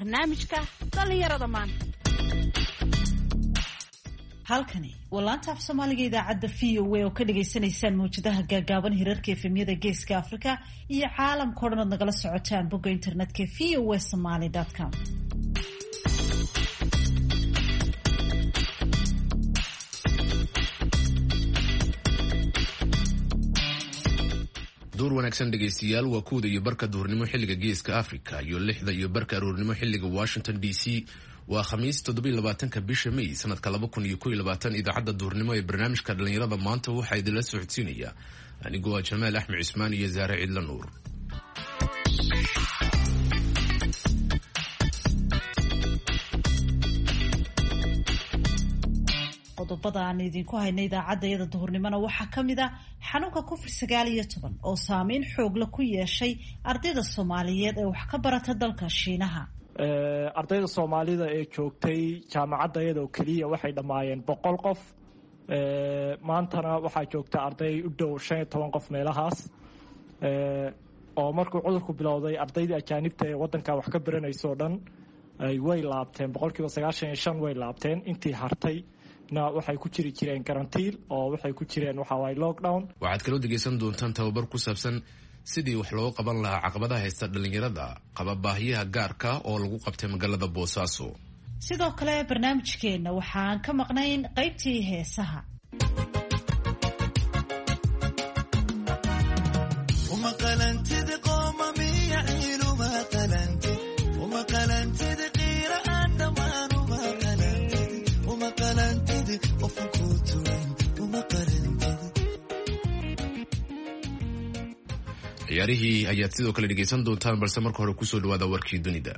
barnaamijka dhalinyarada maanta. halkani waa laanta af soomaaliga idaacadda VOA oo ka dhagaysanaysaan mawjadaha gaagaaban hirarka efemyada geeska Afrika iyo caalamka oo dhan ood nagala socotaan bogga internetka voasomali.com. duur wanaagsan dhegaystayaal waa 1:00 iyo barka duhurnimo xilliga geeska Afrika iyo 6:00 iyo barka aroornimo xilliga Washington DC. waa khamiis 27 bisha May sanadka 2021. idaacadda duhurnimo ee barnaamijka dhalinyarada maanta waxaa idinla socodsiinaya anigoo Jamaal Axmed Cismaan iyo Zaare Cidla Nuur. qodobada aan idinku haynay idaacadda duhurnimona waxaa ka mid ah xanuunka COVID-19 oo saameyn xoog leh ku yeeshay ardayda Soomaaliyeed ee wax ka barata dalka Shiinaha. ardayda Soomaalida ee joogtay jaamacadda iyada oo kaliya waxay dhamaayeen 100 qof. maantana waxaa joogta arday u dhow 15 qof meelahaas. oo markuu cudurku bilowday ardaydii ajaanibta ee wadanka wax ka baranayso dhan ay way laabteen 95% way laabteen intii hartay waxay ku jireen karantiil oo waxay ku jireen lockdown. waxaad kaloo dhegeysan doontaan tababar ku saabsan sidii wax loo qaban lahaa caqabadaha haysta dhalinyarada qaba baahiyaha gaarka oo lagu qabtay magaalada Boosaaso. sidoo kale barnaamijkeena waxaan ka maqnayn qaybtii heesaha. ciyaarihii ayaad sidoo kale dhegeysan doontaan balse marka hore kusoo dhawaada warkii dunida.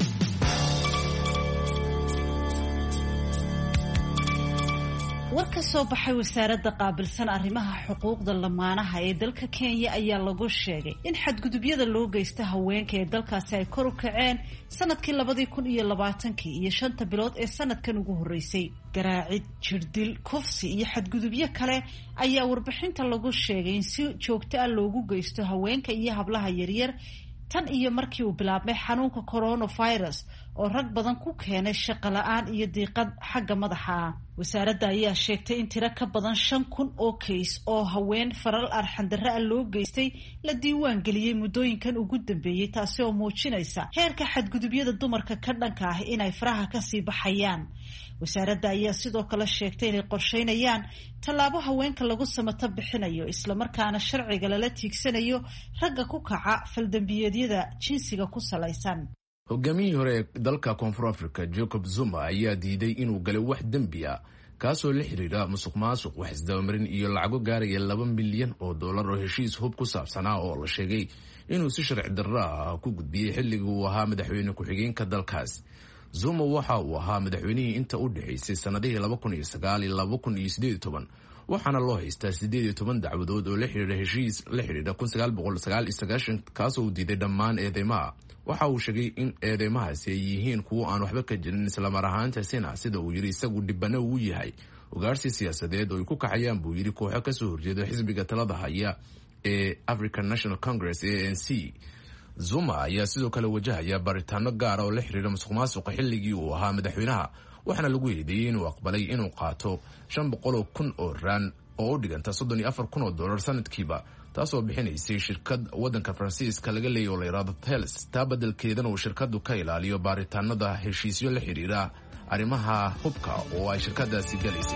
war ka soo baxay wasaaradda qaabilsan arrimaha xuquuqda lamaanaha ee dalka Kenya ayaa lagu sheegay in xadgudubyada loo geysta haweenka ee dalkaasi ay kor u kaceen sanadkii 2020 iyo 5 bilood ee sanadkan ugu horeysay. garaacid, jirdil, kufsi iyo xadgudubyo kale ayaa warbixinta lagu sheegay in si joogto ah loogu geysto haweenka iyo hablaha yaryar tan iyo markii uu bilaabmay xanuunka coronavirus oo rag badan ku keenay shaqo la'aan iyo diiqad xagga madaxa ah. wasaaradda ayaa sheegtay in tiro ka badan 5,000 oo keys oo haween faral arxandarre ah loo geystay la diiwaan geliyey muddooyinkan ugu dambeeyey, taasi oo muujinaysa heerka xadgudubyada dumarka ka dhanka ah inay faraha kasii baxayaan. wasaaradda ayaa sidoo kale sheegtay inay qorsheynayaan tallaabo haweenka lagu samato bixinayo islamarkaana sharciga lala tiigsanayo ragga ku kaca faldambiyeedyada jinsiga ku salaysan. hogaamiyihii hore ee dalka Koonfur Afrika Jacob Zuma ayaa diiday inuu galay wax dambi ah kaasoo la xiriira musuqmaasuq, wax isdabamarin iyo lacago gaaraya $2 milyan oo heshiis hub ku saabsanaa oo la sheegay inuu si sharci darro ah ku gudbiyey xilligii uu ahaa madaxweyne ku-xigeenka dalkaas. Zuma waxa uu ahaa madaxweynihii inta u dhaxaysay sanadihii 2009 iyo 2018 waxaana loo haystaa 18 dacwadood oo la xiriira heshiis la xiriira 1999 kaasoo uu diiday dhammaan eedeymaha. waxa uu sheegay in eedeymahaasi ay yihiin kuwo aan waxba ka jirin islamar ahaantaasina sida uu yiri isagu dhibano uu yahay ugaarsi siyaasadeed oo ay ku kaxayaan buu yiri kooxo ka soo horjeeda xisbiga talada haya ee African National Congress ANC. Zuma ayaa sidoo kale wajahaya baritaano gaar ah oo la xiriira musuqmaasuqa xilligii uu ahaa madaxweynaha, waxaana lagu eedeeyay inuu aqbalay inuu qaato 500,000 oo rand oo u dhiganta $34,000 sanadkiiba, taasoo bixinaysay shirkad wadanka Faransiiska laga leeyahay oo la yiraahdo Thales. taa beddelkeedana uu shirkadu ka ilaaliyo baaritaanada heshiisyo la xiriira arrimaha hubka oo ay shirkadaasi galaysay.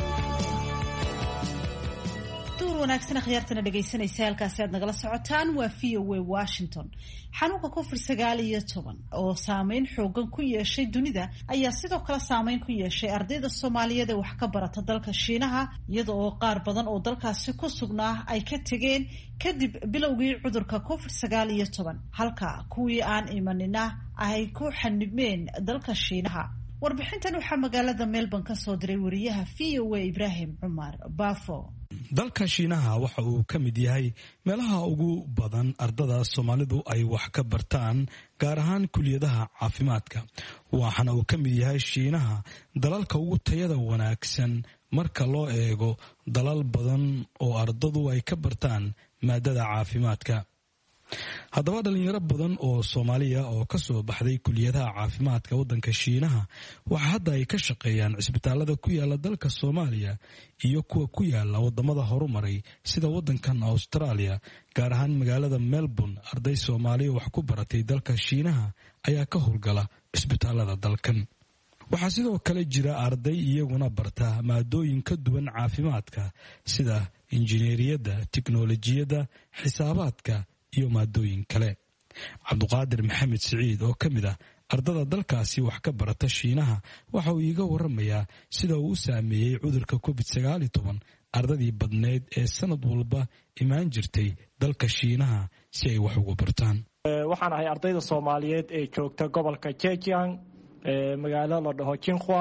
wanaagsan khiyaartana dhageysanaysa halkaasi aad nagala socotaan waa VOA Washington. xanuunka COVID-19 oo saameyn xoogan ku yeeshay dunida ayaa sidoo kale saameyn ku yeeshay ardayda Soomaaliyeed ee wax ka barata dalka Shiinaha, iyada oo qaar badan oo dalkaasi ku sugnaa ay ka tageen kadib bilowgii cudurka COVID-19 halka kuwii aan imanina ay ku xanibmeen dalka Shiinaha. warbixintan waxaa magaalada Melbourne ka soo diray wariyaha VOA Ibrahim Cumar Bafo. dalka Shiinaha waxa uu ka mid yahay meelaha ugu badan ardada Soomaalidu ay wax ka bartaan, gaar ahaan kuliyadaha caafimaadka. waxaana uu ka mid yahay Shiinaha dalalka ugu tayada wanaagsan marka loo eego dalal badan oo ardadu ay ka bartaan maadada caafimaadka. haddaba dhalinyaro badan oo soomaaliya oo ka soo baxday kuliyadaha caafimaadka waddanka shiinaha waxa hadda ay ka shaqeeyaan cisbitaalada ku yaala dalka soomaaliya iyo kuwa ku yaala wadamada horumaray sida waddankan australia gaar ahaan magaalada melbourne. arday soomaaliya wax ku baratay dalka shiinaha ayaa ka howlgala cisbitaalada dalkan. waxaa sidoo kale jira arday iyaguna barta maadooyin ka duwan caafimaadka sida injineeriyadda, tiknolojiyadda, xisaabaadka iyo maadooyin kale. cabduqaadir maxamed siciid oo ka mid ah ardada dalkaasi wax ka barata shiinaha waxa uu iiga waramayaa sida uu u saameeyey cudurka covid-19 ardadii badneed ee sanad walba imaan jirtay dalka shiinaha si ay wax ugu bartaan. waxaan ahay ardayda soomaaliyeed ee joogta gobolka Zhejiang magaalo la dhaho Jinhua.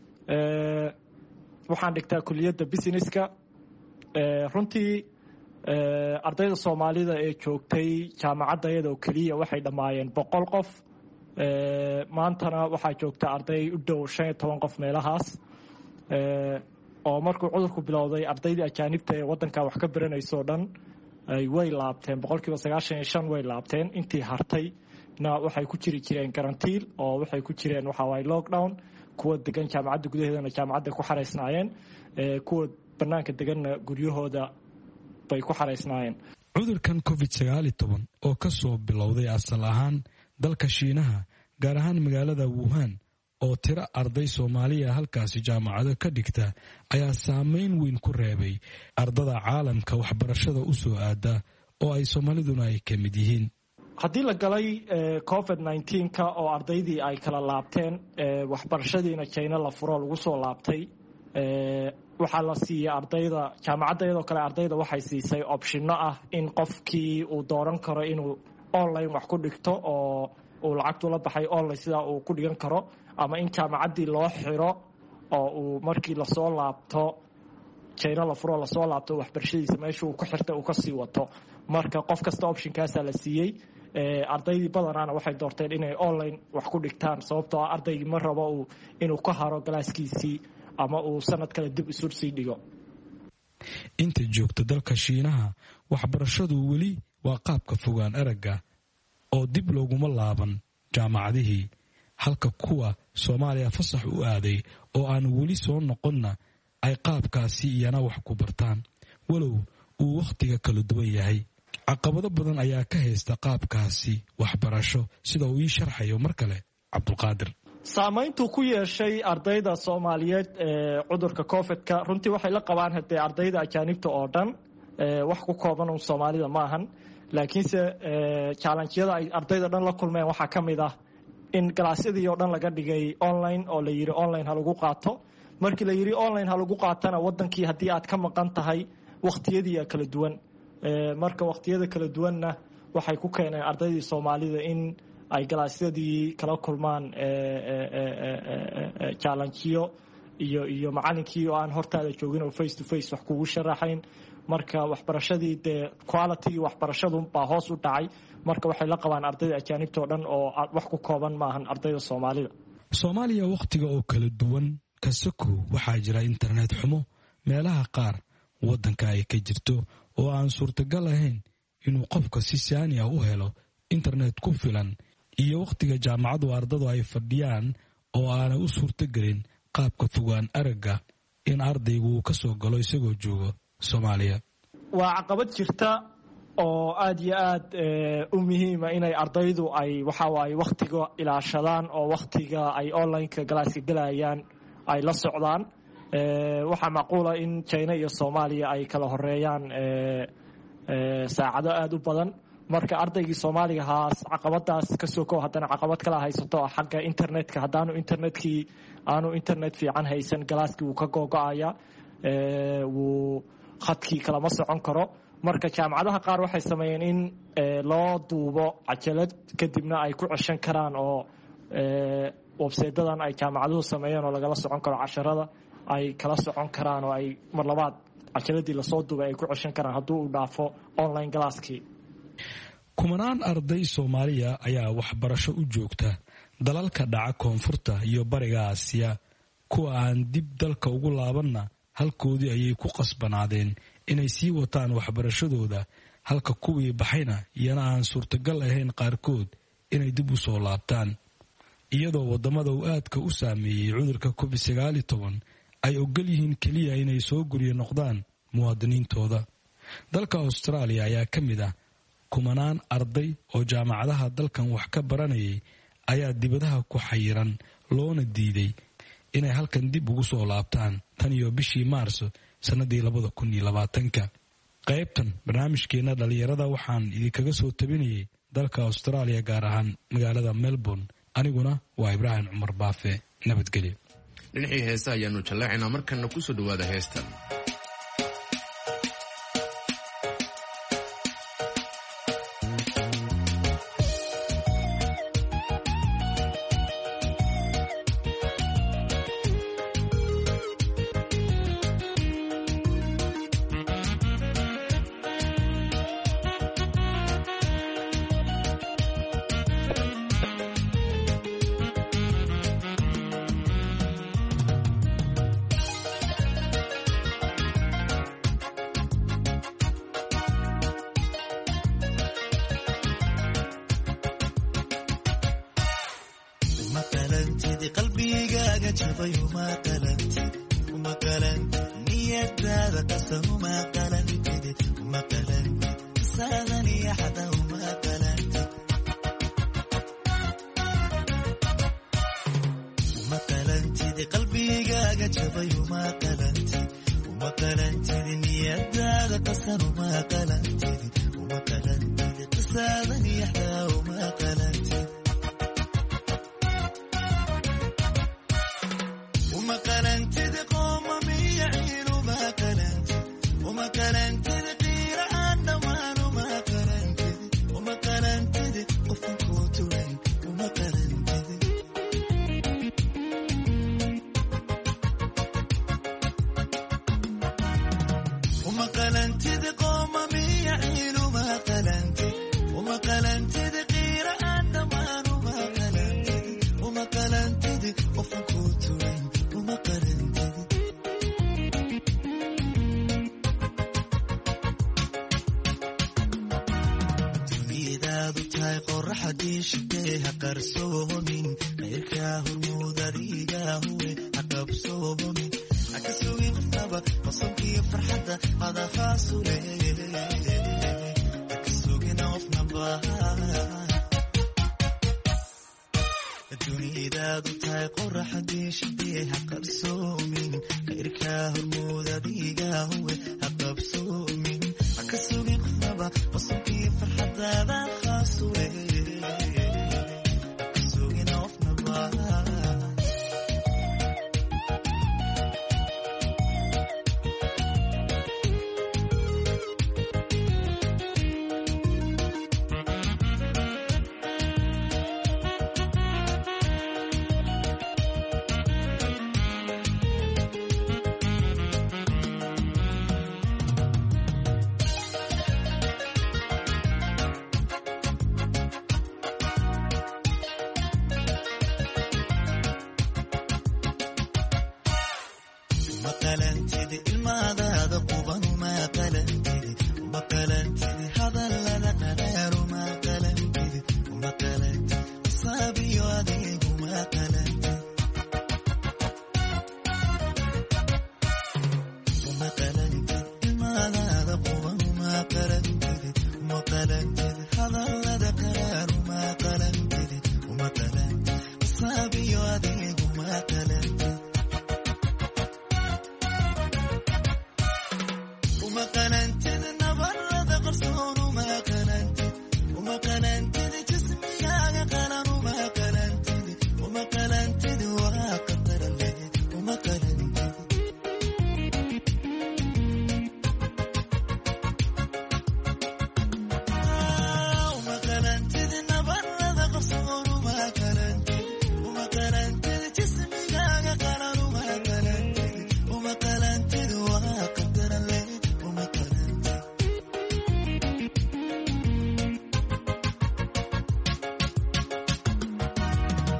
waxaan dhigtaa kuliyadda businesska. runtii ardayda soomaalida ee joogtay jaamacadda iyadoo keliya waxay dhammaayeen 100 qof. maantana waxaa joogta arday u dhow 15 qof meelahaas. oo markuu cudurku bilowday ardaydii ajaanibta ee waddanka wax ka baranaysoo dhan ay way laabteen 95% way laabteen. intii hartay na waxay ku jireen karantiil oo waxay ku jireen lockdown. kuwa degan jaamacadda gudaheedana jaamacadda ku xareysnaayeen. kuwa banaanka deganna guryahooda bay ku xareysnaayeen. cudurkan covid-19 oo ka soo bilowday asal ahaan dalka shiinaha gaar ahaan magaalada wuhan oo tiro arday soomaaliya halkaasi jaamacado ka dhigta ayaa saameyn weyn ku reebay ardada caalamka waxbarashada u soo aada oo ay soomaaliduna ay ka mid yihiin. haddii la galay covid-19 oo ardaydii ay kala laabteen waxbarashadiina China la furo lagu soo laabtay waxaa la siiyay ardayda jaamacadda iyadoo kale ardayda waxay siisay optionno ah in qofkii uu dooran karo inuu online wax ku dhigto oo uu lacagtu la baxay online sidaa uu ku dhigan karo ama in jaamacaddii loo xiro oo uu markii lasoo laabto China la furo lasoo laabto waxbarashadiisa meesha uu ku xirtay uu ka sii wato. marka qof kasta optionkaasaa la siiyey. ardaydii badanaana waxay doorteen inay online wax ku dhigtaan sababtoo ah ardaygii ma rabo inuu ka haro galaaskiisii ama uu sanad kale dib isu sii dhigo. inta joogta dalka shiinaha waxbarashadu weli waa qaabka fogaan aragga oo dib looguma laaban jaamacadihii halka kuwa Soomaaliya fasax u aaday oo aan weli soo noqonna ay qaabkaasi iyana wax ku bartaan walow uu wakhtiga kala duwan yahay. caqabado badan ayaa ka haysta qaabkaasi waxbarasho sida uu ii sharxayo mar kale cabduqaadir. saamayntu ku yeeshay ardayda Soomaaliyeed cudurka COVID-ka runtii waxay la qabaan hadee ardayda ajaanibta oo dhan wax ku kooban oo Soomaalida ma ahan laakiinse challenge-yada ay ardayda dhan la kulmeen waxa kamid ah in galaasyadii oo dhan laga dhigay online oo la yiri online ha lagu qaato. markii la yiri online ha lagu qaatana wadankii hadii aad ka maqan tahay waqtiyadii kala duwan. marka waqtiyada kala duwanna waxay ku keeneen ardaydii Soomaalida in ay galaasyadii kala kulmaan challenge-yo iyo macallinkii oo aan hortaada joogin oo face to face wax kugu sharaxayn. marka waxbarashadii quality waxbarashadu baa hoos u dhacay. marka waxay la qabaan ardayda ajaanibta oo dhan oo wax ku kooban maahan ardayda Soomaalida. Soomaaliya waqtiga oo kala duwan ka sokow waxaa jira internet xumo meelaha qaar waddanka ay ka jirto oo aan suurtagal ahayn inuu qofka si saani ah u helo internet ku filan iyo waqtiga jaamacadu ardadu ay fadhiyaan oo aanay u suurtagelin qaabka fogaan aragga in ardaygu ka soo galo isagoo joogo Soomaaliya. waa caqabad jirta oo aad iyo aad u muhiim ah inay ardaydu ay waqtiga ilaashadaan oo waqtiga ay online-ka galaaska galayaan ay la socdaan. waxaa macquul ah in China iyo Soomaaliya ay kala horeeyaan saacado aad u badan. marka ardaygii Soomaaliga haas caqabadaas ka soo koob hadana caqabad kala haysato xagga internetka hadaanu internet fiican haysan galaaskii uu ka go'aya uu khadkii kala ma socon karo. marka jaamacadaha qaar waxay sameeyeen in loo duubo cajalad kadibna ay ku ceshan karaan oo website-dadan ay jaamacaduhu sameeyeen oo lagala socon karo casharada ay kala socon karaan oo ay mar labaad cajaladii la soo duubay ay ku ceshan karaan hadduu u dhaafo online galaaskii. kumanaan arday Soomaaliya ayaa waxbarasho u joogta dalalka dhaca koonfurta iyo bariga Aasiya. kuwa aan dib dalka ugu laabanna halkoodii ayay ku qasbanaadeen inay sii wataan waxbarashadooda halka kuwii baxayna iyana aan suurtagal ahayn qaarkood inay dib u soo laabtaan iyadoo waddamada uu aadka u saameeyey cudurka covid-19 ay ogol yihiin keliya inay soo guryo noqdaan muwaadiniintooda. dalka Australia ayaa ka mid ah kumanaan arday oo jaamacadaha dalkan wax ka baranayay ayaa dibadaha ku xayiran loona diiday inay halkan dib ugu soo laabtaan tan iyo bishii Maarso sanadii 2020. qaybtan barnaamijkeena dhalinyarada waxaan idinkaga soo tabinayay dalka Australia gaar ahaan magaalada Melbourne. aniguna waa Ibrahim Cumar Baafe. nabadgelyo. dhinacii heesa ayaanu jallaacinaa markana ku soo dhawaada heestan.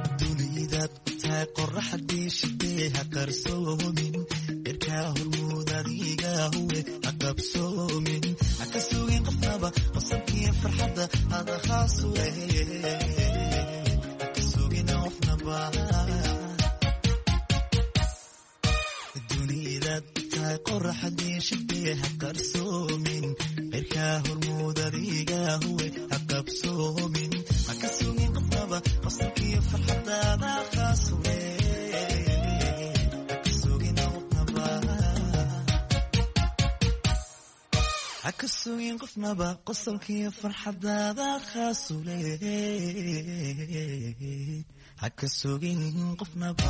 qoraxdii shidee ha qarsoomin irkaa hormuuda adiga huwe aqabsoomin haka sugin qofnaba qosabkiyo farxadda hada khaas weeye haka sugin qofnaba dunidaad tahay qoraxdii shibee ha qarsoomin cirkaa hormuud adiga huwe aqabsoomin haka sugin qofnaba qosabkiyo farxadda hada khaas haka sugin qofnaba qosolkiyo farxadaada khaasule haka sugin qofnaba.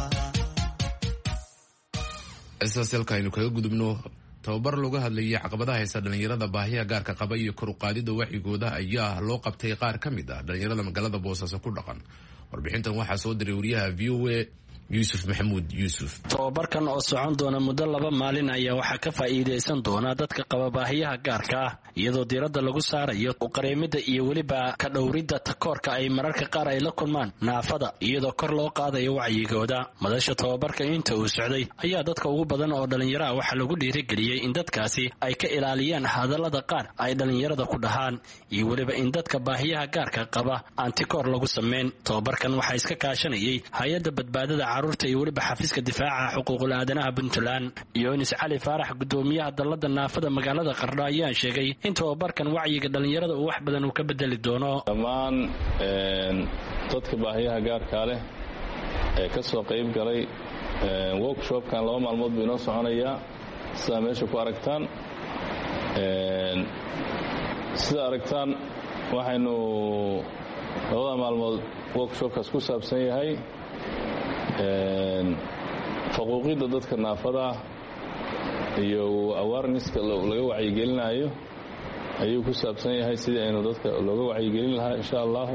isaaselka aynu kaga gudubno tababar looga hadlayay caqabadaha haysta dhalinyarada baahiya gaarka qaba iyo kor u qaadida wacigooda ayaa loo qabtay qaar ka mid ah dhalinyarada magaalada boosaaso ku dhaqan. warbixintan waxaa soo diray wariyaha v o a yuusuf maxamuud yuusuf. tababarkan oo socon doona muddo 2 maalin ayaa waxaa ka faa'iidaysan doona dadka qaba baahiyaha gaarka ah iyadoo diiradda lagu saarayo u qareemida iyo weliba ka dhowridda takoorka ay mararka qaar ay la kulmaan naafada iyadoo kor loo qaadayo wacyigooda. madasha tababarka inta uu socday ayaa dadka ugu badan oo dhalinyaro ah waxaa lagu dhiirigeliyey in dadkaasi ay ka ilaaliyaan hadallada qaar ay dhalinyarada ku dhahaan iyo weliba in dadka baahiyaha gaarka qaba aan tikoor lagu sameyn. tababarkan waxaa iska kaashanayay hay-adda badbaadada caruurta iyo weliba xafiiska difaaca xuquuqul aadanaha Puntland. Yoonis Cali Faarax gudoomiyaha dalada naafada magaalada Qardho ayaa sheegay in tababarkan wacyiga dhalinyarada uu wax badan uu ka bedeli doono. dhammaan dadka baahiyaha gaarka leh ee ka soo qayb galay workshopkan 2 maalmood buu inoo soconayaa sida meesha ku aragtaan. sida aragtaan waxaynu 2 maalmood workshopkaas ku saabsan yahay faquuqidda dadka naafada iyo awarenesska laga wacyigelinayo ayuu ku saabsan yahay sidii aynu dadka looga wacyigelin lahaa insha allahu.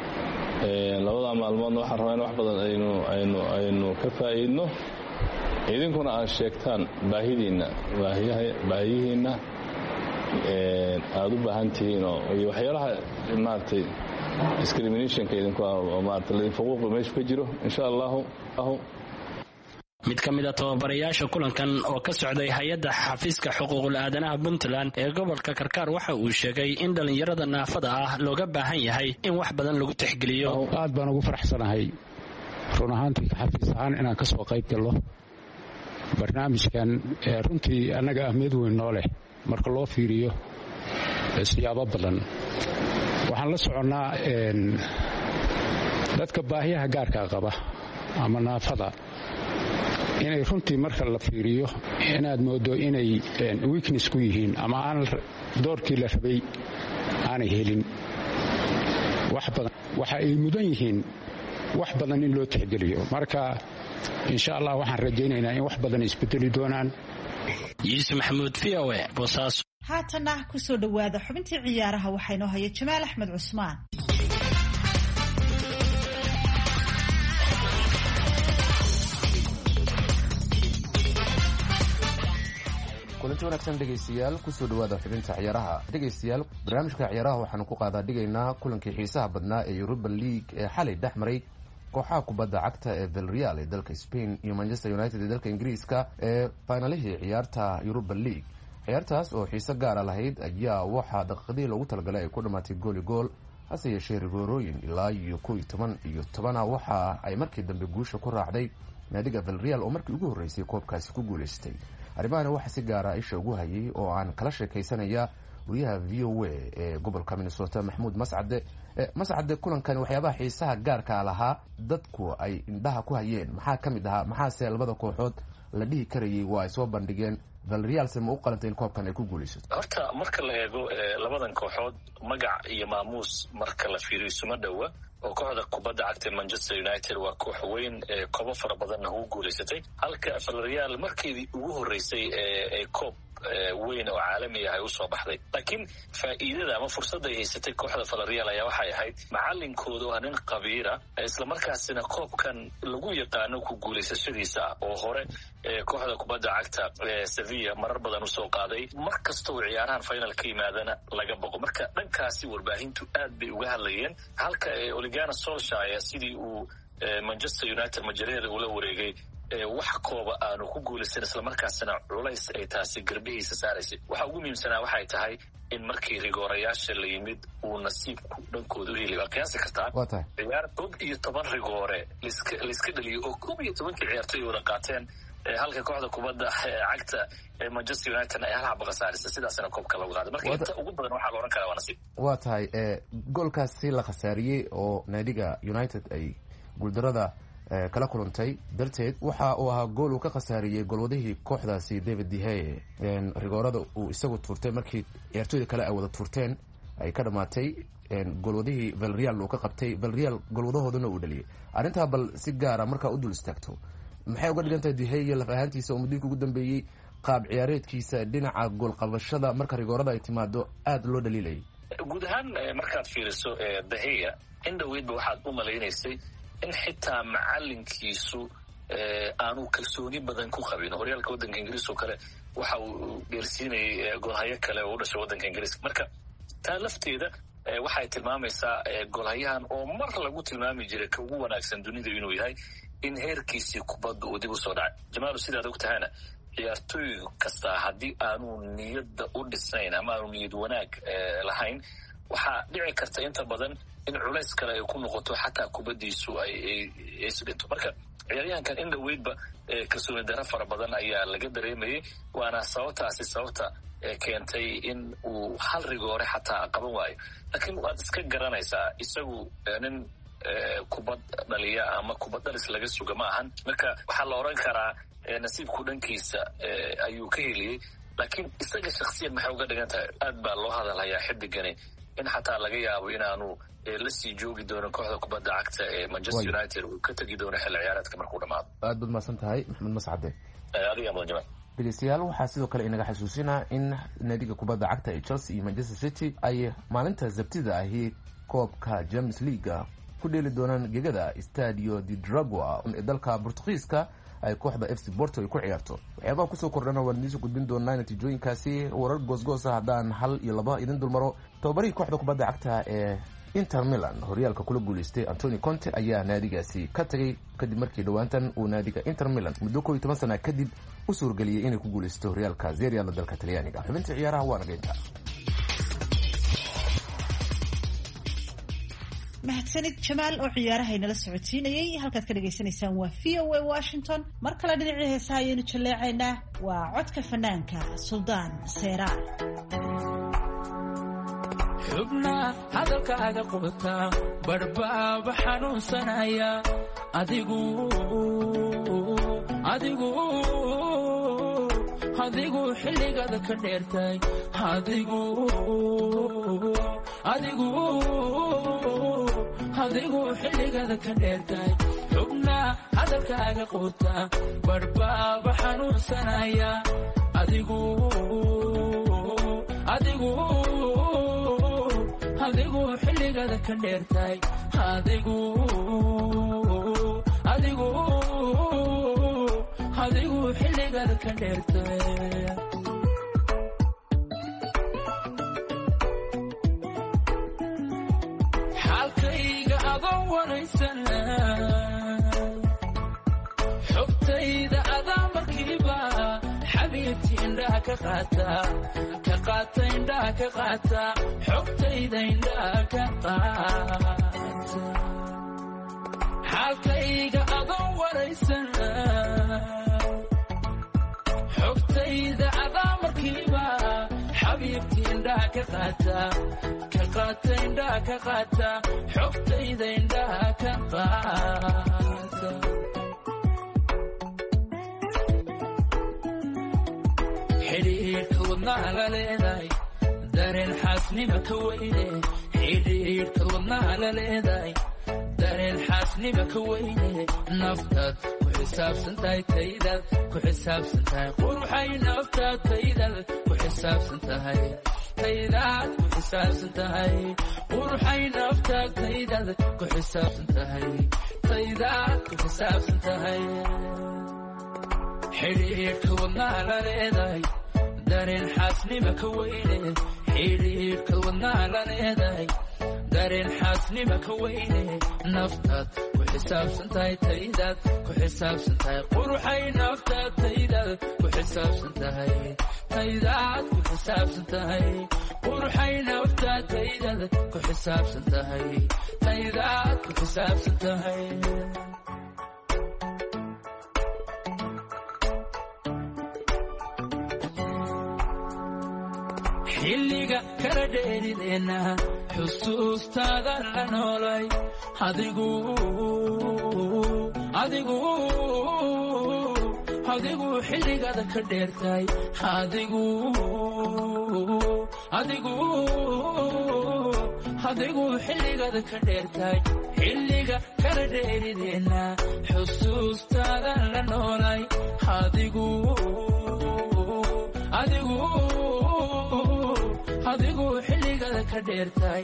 2 maalmoodna waxaan rabaa in wax badan aynu ka faa'iidno idinkuna aad sheegtaan baahiyihiinna aad u baahan tihiin iyo waxyaalaha maaragtay discriminationka idinku maaragtay faquuqa meesha ka jiro insha allahu. mid ka mid ah tababarayaasha kulankan oo ka socday hay-adda xafiiska xuquuqul aadanaha Puntland ee gobolka Karkaar waxa uu sheegay in dhalinyarada naafada ah looga baahan yahay in wax badan lagu tixgeliyo. aad baan ugu faraxsanahay run ahaantii xafiis ahaan inaan ka soo qayb galo barnaamijkan runtii annaga ahmiyad weyn noo leh marka loo fiiriyo siyaabo badan. waxaan la soconnaa dadka baahiyaha gaarka qaba ama naafada inay runtii marka la fiiriyo inaad moodo inay weakness ku yihiin ama aan doorkii la rabay aanay helin wax badan waxa ay mudan yihiin wax badan in loo tixgeliyo. marka insha Allah waxaan rajaynaynaa in wax badan isbedeli doonaan. Yuusuf Maxamuud VOA Boosaaso. haatana ku soo dhawaada xubintii ciyaaraha waxaa inoo haya Jamaal Axmed Cusmaan. kulanti wanaagsan dhegaystayaal kusoo dhawaada xubinta ciyaaraha. dhegaystayaal barnaamijka ciyaaraha waxaanu ku qaadaa dhigaynaa kulankii xiisaha badnaa ee Europa League ee xalay dhexmaray kooxaha kubadda cagta ee Villarreal ee dalka Spain iyo Manchester United ee dalka Ingiriiska ee finalihii ciyaarta Europa League. ciyaartaas oo xiiso gaar ah lahayd ayaa waxaa daqiiqadii loogu talagalay ay ku dhamaatay gool hase yeeshee rigoorooyin ilaa iyo 11 waxa ay markii dambe guusha ku raacday naadiga Villarreal oo markii ugu horeysay koobkaasi ku guuleystay. arrimahan waxa si gaar ah isha ugu hayay oo aan kala sheekaysanaya wariyaha VOA ee gobolka Minnesota Maxamuud Mascade. kulankan waxyaabaha xiisaha gaarka lahaa dadku ay indhaha ku hayeen maxaa kamid ahaa maxaase labada kooxood la dhihi karayay waa ay soo bandhigeen Villarreal ma u qalantay in koobkan ay ku guuleysato. horta marka la eego labadan kooxood magac iyo maamuus marka la fiiriyo suma dhawa oo kooxda kubadda cagta Manchester United waa koox weyn koobo fara badan oo guuleysatay halka Villarreal markii ugu horeysay ee koob weyn oo caalami ah ay u soo baxday. laakiin faa'iidada ama fursadda ay haysatay kooxda Villarreal ayaa waxay ahayd macallinkooda oo nin qabiira isla markaasina koobkan lagu yaqaano ku guuleysashadiisa oo hore kooxda kubadda cagta Sevilla marar badan u soo qaaday markasta oo ciyaarahan final ka yimaadana laga boqo. marka dhankaasi warbaahintu aad bay uga hadlayeen halka Ole Gunnar Solskjaer sidii uu Manchester United majareeda ula wareegay wax kooba aanu ku guulaysan islamarkaasina culays ay taasi garbihiisa saaraysay waxa ugu muhiimsanaa waxay tahay in markii rigoorayaasha la yimid uu nasiibku dhankooda u heli waa qiyaasi kartaa ciyaar 11 rigoore laiska dhaliyo oo 11 ciyaartoy wada qaateen halka kooxda kubadda cagta Manchester United ay hal xabo khasaarisa sidaasna koobka lagu qaaday marka inta ugu badan waxa la oran karaa waa nasiib waa tahay goolkaasi la khasaariyay oo naadiga United ay guuldarada kala kulantay darteed waxa uu ahaa gool uu ka khasaariyay golwadihii kooxdaasi David De Gea rigoorada uu isagu tuurtay markii ciyaartooyda kale ay wada tuurteen ay ka dhamaatay golwadihii Villarreal uu ka qabtay Villarreal golwadahoodana uu dhaliyay arinta bal si gaar ah marka u dul istaagto maxay uga dhigan tahay De Gea laf ahaantiisa oo muddooyinkii ugu dambeeyay qaab ciyaareedkiisa dhinaca gool qabashada marka rigoorada ay timaado aad loo dhaliilay guud ahaan markaad fiiriso De Gea indhaweydba waxaad u maleynaysay in xitaa macalinkiisu aanu kalsooni badan ku qabin horyaalka waddanka Ingiriiska kale waxa uu dheersiinayay goolhayo kale oo u dhashay waddanka Ingiriiska marka taa lafteeda waxay tilmaamaysaa goolhayahan oo mar lagu tilmaami jiray ka ugu wanaagsan dunida inuu yahay in heerkiisii kubadda uu dib u soo dhacay Jamaalu sidaad ogtahayna ciyaartooy kasta haddii aanu niyadda u dhisnayn ama aanu niyad wanaag lahayn waxaa dhici karta inta badan in culays kale ay ku noqoto xataa kubaddiisu ay isdhinto marka ciyaaryahankan in dhaweydba kalsooni daro fara badan ayaa laga dareemayay waana sababta keentay in uu hal rigoore xataa qaban waayo laakiin waad iska garanaysaa isagu nin kubad dhaliya ama kubad dhalis laga suga ma ahan marka waxaa la oran karaa nasiibku dhankiisa ayuu ka heliyey laakiin isaga shakhsiyan maxay uga dhigan tahay aad baa loo hadalhayaa xidigani in xataa laga yaabo inaanu la sii joogi doono kooxda kubadda cagta ee Manchester United uu ka tagi doono xilli ciyaareedka markuu dhamaado aad baad maasan tahay Maxamed Mascade adiga ma jamaal dhegeystayaal waxaa sidoo kale inaga xasuusinaa in naadiga kubadda cagta ee Chelsea iyo Manchester City ay maalinta Sabtida ahi koobka Champions League ku dheeli doonaan gegada Stadio de Dragao ee dalka Portugiiska ay kooxda FC Porto ay ku ciyaarto waxyaabaha kusoo kordhana waan idiin soo gudbin doonaa natiijooyinkaasi warar goosgoos ah haddaan 1 iyo 2 idin dulmaro tababarihii kooxda kubadda cagta ee Inter Milan horyaalka kula guuleystay Antonio Conte ayaa naadigaasi ka tagay kadib markii dhawaantan uu naadiga Inter Milan muddo 12 sano kadib u suurgeliyay inay ku guuleysto horyaalka Serie A dalka Talyaaniga xubinta ciyaaraha waa nageynta mahadsanid Jamaal oo ciyaaraha inala socodsiinayay halkaad ka dhageysanaysaan waa VOA Washington mar kale dhinaca heesaha ayaynu jaleecaynaa waa codka fanaanka Suldaan Seera xubna hadalkaaga qubta barbaaba xanuunsanaya adigu xilligada ka dheertay adigu xilligada ka dheertay xubna hadalkaaga qubta barbaaba xanuunsanaya adigu xilligada ka dheertay adigu xilligada ka dheertay xaalkayga adoo waraysan xogtayda adaa markiiba xabiibti indhaha ka qaata indhaha ka qaata xogtayda indhaha ka qaata xaalkayga adoo waraysan xogtayda adaa markiiba xabiibti indhaha ka qaata indhaha ka qaata xogtayda indhaha ka qaata xidhiidhka wadnaha la leedahay dareen xaasnima ka weyne xidhiidhka wadnaha la leedahay dareen xaasnima ka weyne naftaad ku xisaabsan tahay taydaad ku xisaabsan tahay quruxay naftaad taydaad ku xisaabsan tahay taydaad ku xisaabsan tahay quruxay naftaad taydaad ku xisaabsan tahay taydaad ku xisaabsan tahay xidhiidhka wadnaha la leedahay dareen xaasnima ka weyne xidhiidhka wadnaha la leedahay dareen xaasnima ka weyne naftaad ku xisaabsan tahay taydaad ku xisaabsan tahay quruxay naftaad taydaad ku xisaabsan tahay taydaad ku xisaabsan tahay quruxay naftaad taydaad ku xisaabsan tahay taydaad ku xisaabsan tahay xilliga kala dheerideena xusuustaada la noolay adigu xilligaada ka dheertay adigu xilligaada ka dheertay xilliga kala dheerideena xusuustaada la noolay adigu xilligaada ka dheertay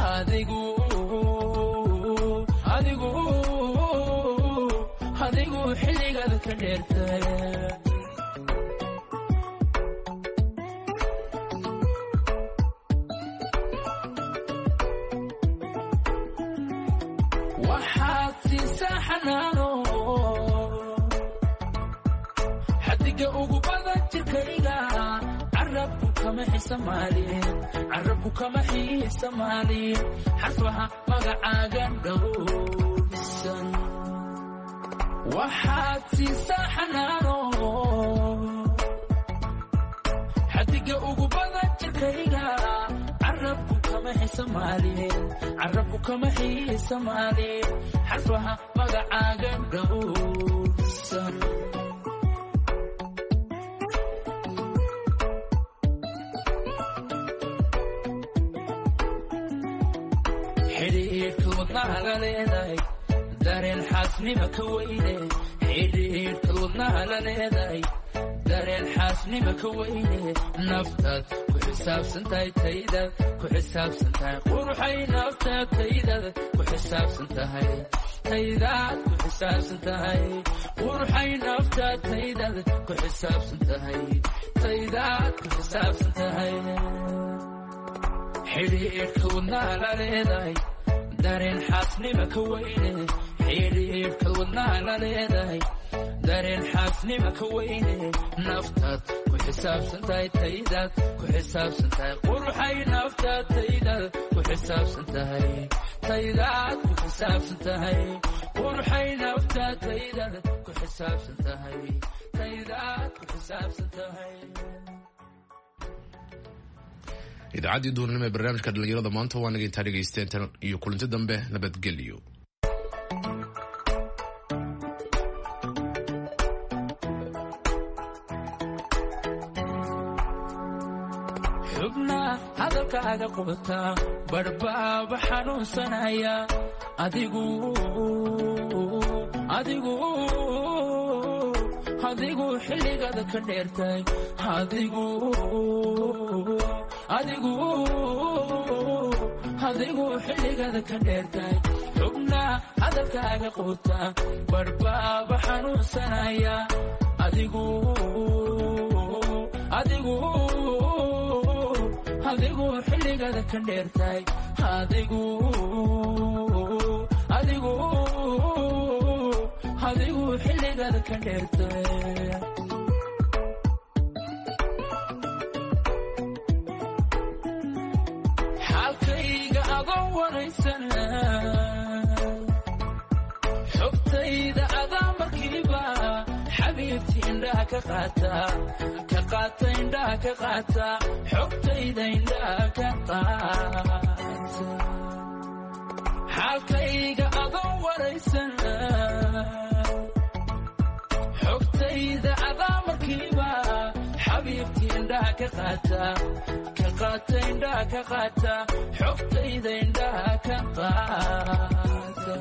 adigu xilligaada ka dheertay waxaad siisaa xanaano xadiga ugu badan jirkayga carabku kama xiisamaalin xarfaha magacaaga dhowrsan waxaad siisaa xanaano xadiga ugu badan jirkayga carabku kama xiisamaalin xarfaha magacaaga dhowrsan xidhiidhka wadnaha la leedahay dareen xaasnima ka weyne xidhiidhka wadnaha la leedahay dareen xaasnima ka weyne naftaad ku xisaabsan tahay taydaad ku xisaabsan tahay quruxay naftaad taydaad ku xisaabsan tahay taydaad ku xisaabsan tahay quruxay naftaad taydaad ku xisaabsan tahay taydaad ku xisaabsan tahay xidhiidhka wadnaha la leedahay dareen xaasnima ka weyne xidhiidhka wadnaha la leedahay dareen xaasnima ka weyne naftaad ku xisaabsan tahay taydaad ku xisaabsan tahay quruxay naftaad taydaad ku xisaabsan tahay taydaad ku xisaabsan tahay quruxay naftaad taydaad ku xisaabsan tahay taydaad ku xisaabsan tahay idaacaddii duurnimo ee barnaamijka dhallinyarada maanta waa naga intaa dhegaysteen tan iyo kulanti dambe nabadgelyo xubna hadalkaaga qubata barbaaba xanuunsanaya adigu xilligaada ka dheertay adigu xilligaada ka dheertay xubna hadalkaaga quuta barbaaba xanuunsanaya adigu xilligaada ka dheertay adigu xilligaada ka dheertay xaalkayga adoo waraysan xogtayda adaa markiiba xabiibti indhaha ka qaata indhaha ka qaata xogtayda indhaha ka qaata xaalkayga adoo waraysan xogtayda adaa markiiba xabiibti indhaha ka qaata indhaha ka qaata xogtayda indhaha ka qaata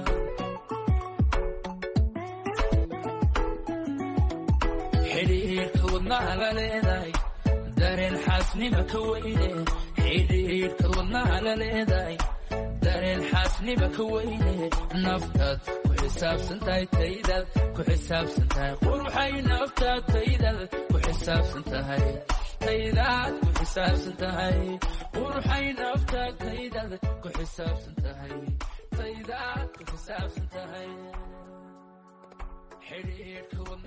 xidhiidhka wadnaha la leedahay dareen xaasnima ka weyne xidhiidhka wadnaha la leedahay dareen xaasnima ka weyne naftaad ku xisaabsan tahay taydaad ku xisaabsan tahay quruxay naftaad taydaad ku xisaabsan tahay taydaad ku xisaabsan tahay quruxay naftaad taydaad ku xisaabsan tahay naftayda ku xisaabsan tahay xidhiidhka